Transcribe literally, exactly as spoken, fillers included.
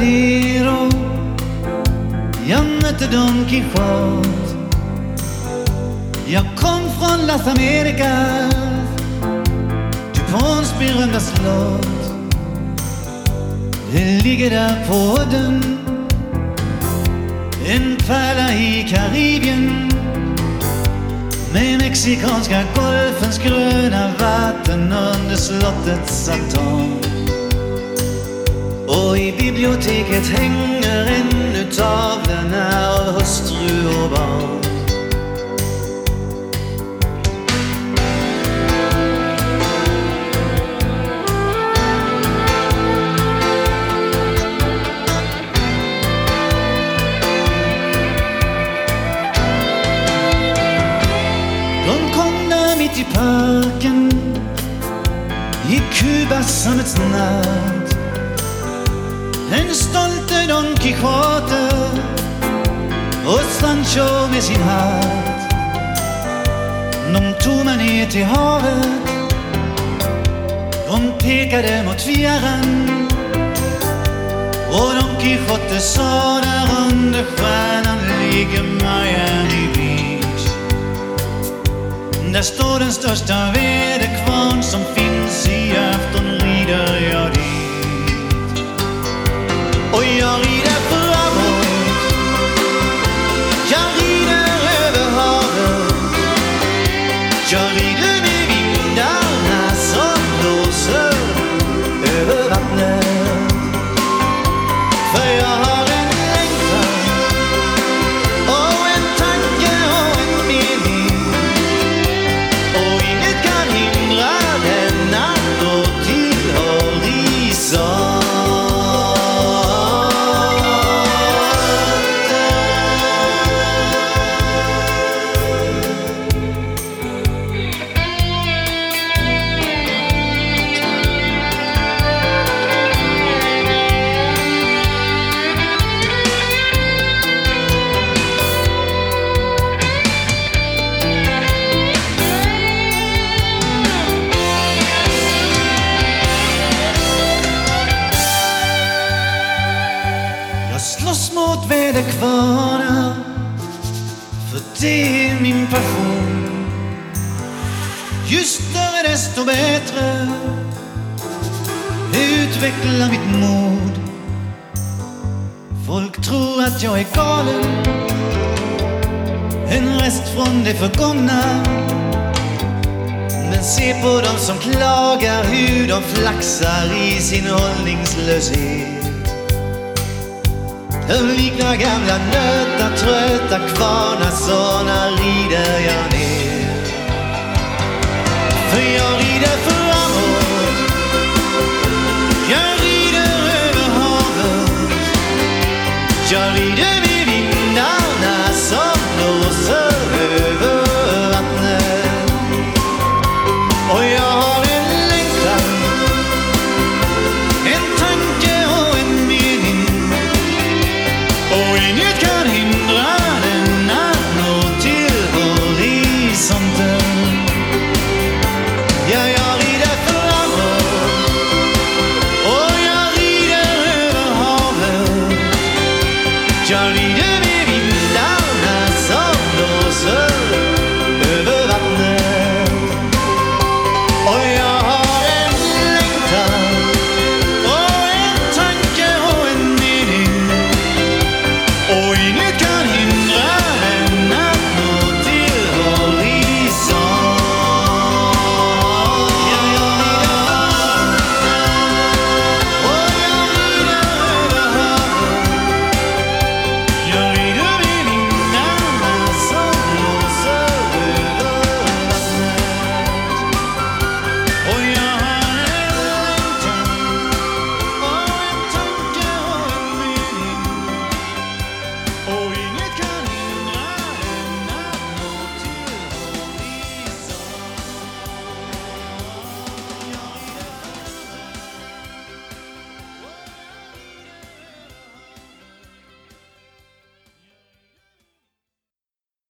Trocadero jag mötte Don Quixote. Jag kom från Las Americas, Duponts berömda slott. Det ligger där på udden, en pärla i Karibien, med mexikanska golfens gröna vatten under slottets altan. Och i biblioteket hänger ännu tavlorna av hustru och barn. De kom där mitt i parken, i Kubas sammets natt. En stolte Don Quixote och Sancho med sin hatt. De tog mig ner till havet, de pekade mot fjärran, och Don Quixote sa där under stjärnan ligger Miami Beach. Där står den största väderkvarn som finns, i afton rider jag dit. Och jag rider framåt, jag rider över havet, jag rider med vindarna som blåser över vattnet. För jag har en längtan och en tanke och en mening, och inget kan hindra denna nå till horisont. Jag slåss mot väderkvarnar, för det är min passion. Ju större desto bättre, utveckla mitt mod. Folk tror att jag är galen, en rest från det förgångna. Men se på dem som klagar, hur de flaxar i sin hållningslöshet. De liknar gamla nöta, trötta kvarnar, såna rider jag ner. För jag rider för